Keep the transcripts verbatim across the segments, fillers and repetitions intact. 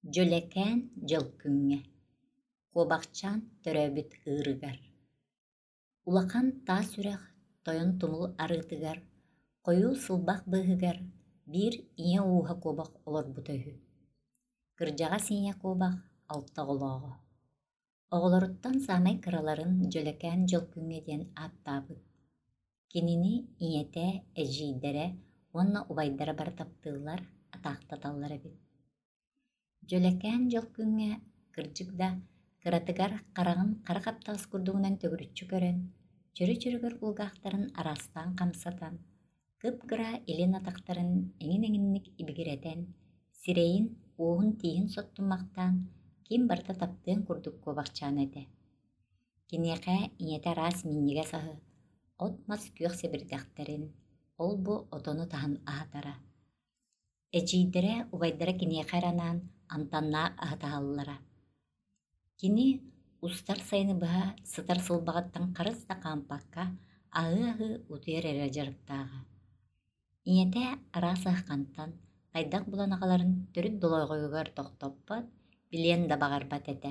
Жөлекән жыл күңне. Кобақчан төрәбіт ырыгар. Улақан та сүрәх тойын тумул арытыгар, қойу сылбақ бұғыгар, бір ие уға кобақ олар бұтөйі. Кыржаға сине кобақ алта олағы. Оғыларыттан самай кыраларын жөлекән жыл күңне ден аттабыд. Кенini иете әжейдері, онна убайдары бар таптылар, атақтаталары бит. Жөлекән жыл күңне кыржыгда кыратыгар қарағын қарақаптас күрдуғынан төгірітчі көрін, чөрі-чөрігір ұлғақтарын арастан қамсатан, кып-кыра елен атақтарын әңін-әңіннік ибігіретен, сирейін оғын тейін соттымақтан, кем барда таптың күрдік кобақчан әді. Кенеқә иете рас миннеге сағы, отмас күйіқ себірдіқтарын, ол бұ отону тағын ағатара. Эжейдері убайдары кенеқәранан антанна ағатағалылара. Кини устар сайыны бұға сытар сылбағаттан қарызда қампаққа ағы-ағы ұтыр әрі жарықтағы. Иете арасы аққантан қайдақ бұлан ағаларын түрік долойғығығар тоқтоппат, білен дабағар бат әті.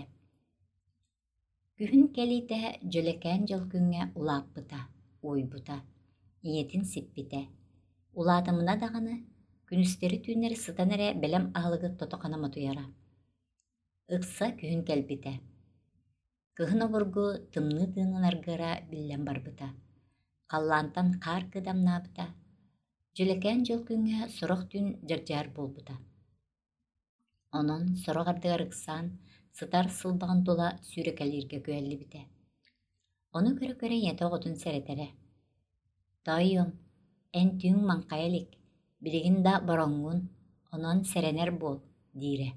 Күхін кәлейті жөлекән жыл күнге ұлап бұта, ой бұта, иетін сиппіте. Ұладымына дағаны күністері түйінері сытан әрі бәлем ағылығы тотоқана мұтуяра. Ұқса күхін кәлбіте. Күхін обырғы тымны тыынын арғыра білен бар бұта. Қаллантан қар кыдамна бұта. Жөлекән жыл күнге сұрық түйін жаржар бол бұта. Онын сұрық ардығар ұқсан сытар сылбағын тола сүйрекәлерге күйәлі біте. Оны көрі-көрі еті оғытын сәретері. Тайым, ән түйін манқайылық. Білігін да бароңғын, онын сәренер бол, дейірі.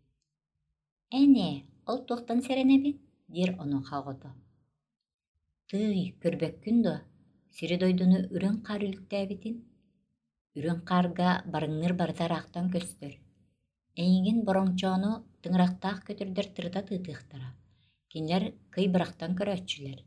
Әне, ол тоқтан сәренебін, дейір оның қағыды. Түй, көрбек күнді, сірі дойдыны үрін қар үлікті әбітін. Үрін қарға барыңныр бардар ақтан көстір. Әйгін бароңчоны тыңырақтақ көтірдер тырда тытықтыра. Кенлер күй бірақтан көрәтшілер.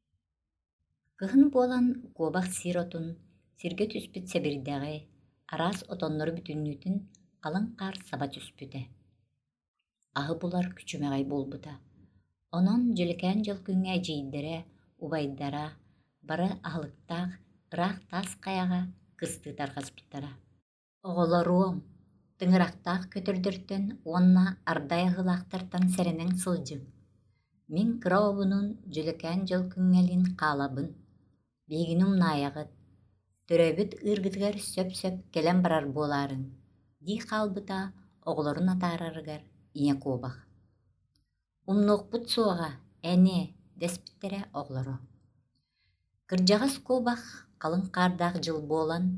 Кығын болан қобақ сир отын, сирге түспіт сәбірдәғі, арас отонлары бүтіннүтін қалың қар саба түспіті. Ағы бұлар күчімәғай болбыта. Онын жөлекән жыл күнге жейдері, убайдара, бары ағылықтақ, ұрақ тас қаяға кыстытар қаспыттара. Оғыларуым, тыңырақтақ көтірдіртін, онна ардай ғылақтартан сәрінің сылжың. Мен кыра обының жөлекән жыл күнгелін қалабын, бегінім наяғыт, төрөбіт ыргытыгар сөп-сөп келен барар боларын. Ди қалбыта оғыларын атарарыгар ие кобақ. Умноқпыт суаға, әне, деспіттере оғылары. Кыржағас кобақ қалың қардақ жыл болан,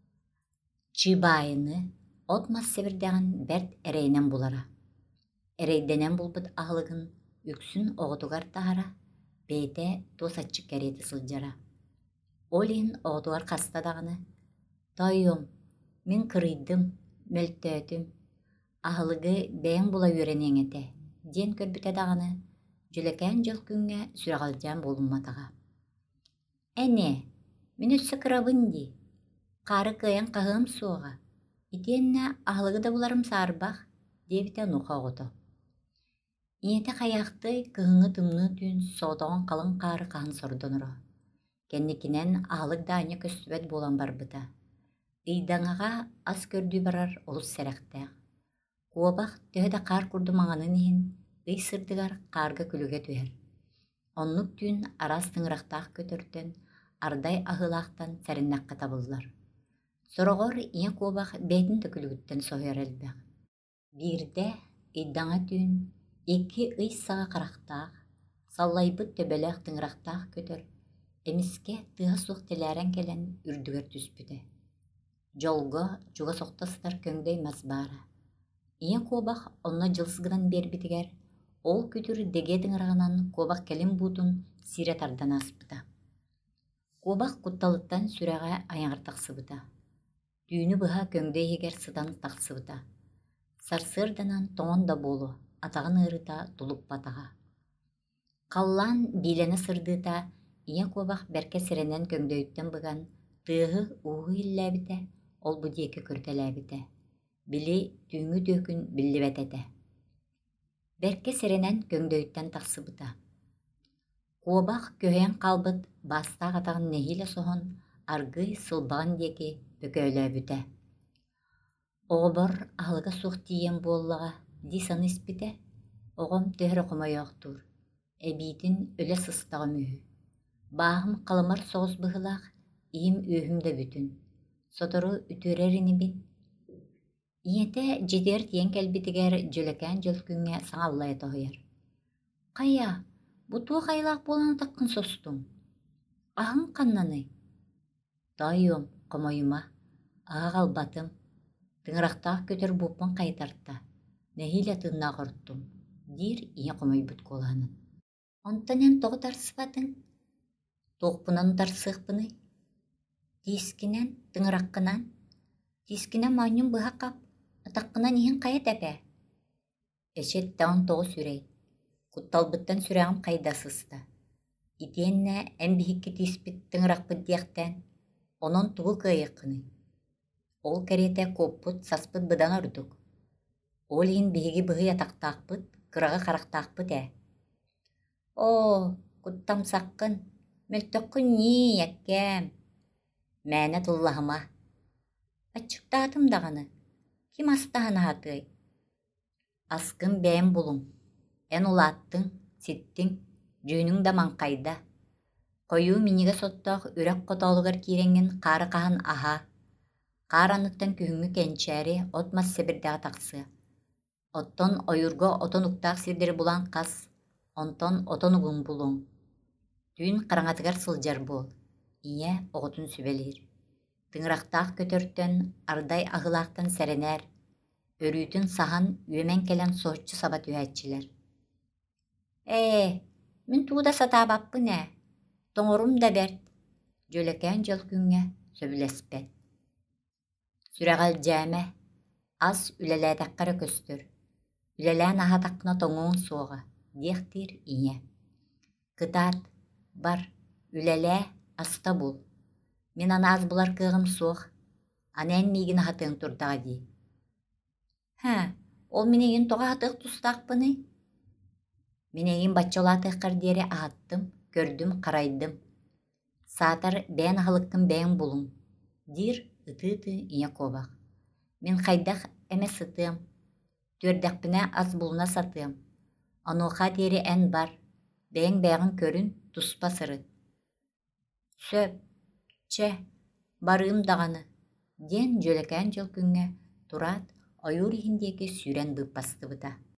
чыбайыны отмас севердеген бәрт әрейнен болара. Әрейденен болбыт ағылығын үксін оғытуғар тағара, бейте тосатчы кәреті сылжара. Олин оғытуғар қастадағыны. Тойым, мен кырыйдым, мөлтөтім. Ағылығы бәйін бұла өренен еті. Ден көрбітедағыны, жөлекән жыл күнге сүрағалжан болынматаға. Әне, мен өссі кырабын ди. Қары кыян қағым суға. Итенне ағылығы да бұларым сарбақ, дебіте нұқа оғыты. Иеті қаяқты кығыңы тымны түйін соғдағын қалың қары қағын сордыныры. Кеннекінен ағылық дайны көстібет болан бар бұта. Үйдаңаға аз көрді барар олыс сәрәқтәғ. Қуабақ түйеді қар күрді маңанын ехін, үй сырдығар қарға күліге түйер. Онлық түйін арас тыңырақтақ көтірден, ардай ағылақтан сәріннаққа табылылар. Сұрағыр ие қуабақ бәйтін түкілігіттен соғыр әлбәғ. Бірде үйдаңа түйін, екі үй саға қарақтақ, саллайбыт төбелек тыңырақтақ көтір, эмиске тыға суық теләрен келен үрдігер түспіді. Жолға жуға соқтасыдар көңдей мазбара. Ие кобақ онна жылсығынан бербітігер, ол күтір деге дыңырағынан кобақ келін бұтын сире тардан аспыда. Кобақ құтталыттан сүрәға аяғыр тақсыбыда. Түйіні бұға көңдей егер sıдан тақсыбыда. Сарсырданан тоңын да болу, атағын ұрыта тұлып батаға. Қаллан билені сырдыта, ие кобақ бәрке сіренен көңдөйттен бұған, тығы уғы илләбіте, ол бұдекі көртеләбіте. Били түйіңі дөкін білі бәтәді. Берке серенен көңдөйттен тақсыбыта. Куобақ көһен қалбыт бастақ атағын нехиле соһон аргый сылбаған деки бөкөөлөөбүтэ. Оҕобор аһылыга суох тиийэн буоллаҕа дии саныыспитэ, оҕом төһөрө хомойоохтур, эбиитин өлө сыстаҕа мүһү. Бааһым халымар соҕус быһылаах, иим үөһүм да бүтүн. Сотору үтүөрэринибин. Ийэтэ дьетиэр тиэн кэлбитигэр дьүлекээн дьөлкүҥҥэ саҥаллайа тоһуйар. Хайа, бу туох айылаах буолан атаххын состуҥ. Аһын ханнаны. Тойуом, хомойума, аһа халбатым. Тыҥырахтаах көтөр бууппун хайытарта. Нэһиилэ тыыннаах ортум. Диир ийэ хомойбут куолаанын. Онтонен тоҕо тарсыбатыҥ. Туохпунан тарсыахпыны. Тиискинэн, тыҥыраххынан. Тиискинэн маанньум быһа хап, атаххынан иһин хайа тэпэ. Эчет таҕын тоҕо сүрэй. Кутталбыттан сүрэҕим хайда сыста. Итиэннэ эм биһикки тииспит тыҥырахпыт диэхтэн, онон тугу кыайыаххыны. Ол кэриэтэ куоппут саспыт быдан ордук. Ол иһин биһиги быһый атахтаахпыт, кыраҕы харахтаахпыт ээ. Оо, куттамсаххын, мөлтөххүн нии, эккээм. Мээнэ туллаһыма. Аччыктаатым даҕаны. Ким астаһын аһатыай? Аскын бэйэм булуҥ. Эн улааттыҥ, ситтиҥ, дьүүнүҥ да маҥхайда. Хойуу миниге соттоох үрэх хотоолугар киирэҥҥин хаары хаһан аһа. Хаар анныттан күһүҥҥү кэнчээри от мас сэбирдэҕэ тахсыа. Оттон ойурго отон уктаах сирдэри булан хас, онтон отон угуҥ булуҥ. Түүн хараҥатыгар сылдьар буол, ийэ оҕотун сүбэлиир. Тыҥырахтаах көтөртөн ардай аһылаахтан сэрэнээр, өрүүтүн саһан үөмэн кэлэн сооччу саба түһээччилэр. Ээ, мин тууда сатаабаппын ээ, тоҥорум да бэрт, дьүлекээн дьөлкүҥҥэ сөбүлэспэт. Сүрэҕэлдьээмэ, ас үлэлээтэххэрэ көстөр, үлэлээн аһатаххына тоҥуун суоҕа, диэхтиир ийэ. Кытаат, бар, үлэлээ, аста бул. Мин ана аз булар кыаҕым суох, ана эн миигин аһатыаҥ турдаҕа дии. Хэ, ол минигин тоҕо аһатыах тустаахпыны? Минигин баччалаатыаххар диэри аһаттым, көрдүм, харайдым. Саатар бэйэн аһылыккын бэйэҥ булуҥ. Диир ытыы-ытыы ийэ куобах. Мин хайдах эмэ сытыам, түөрдэхпинэ ас булуна сатыам. Онуоха диэри эн бар, бэйэҥ бэйэҕин көрүн, туспа сырыт. Сөп, чэ, барыым даҕаны, диэн дьүлекээн дьөлкүҥҥэ тураат ойуур иһин диэки сүүрэн быыппастыбыта.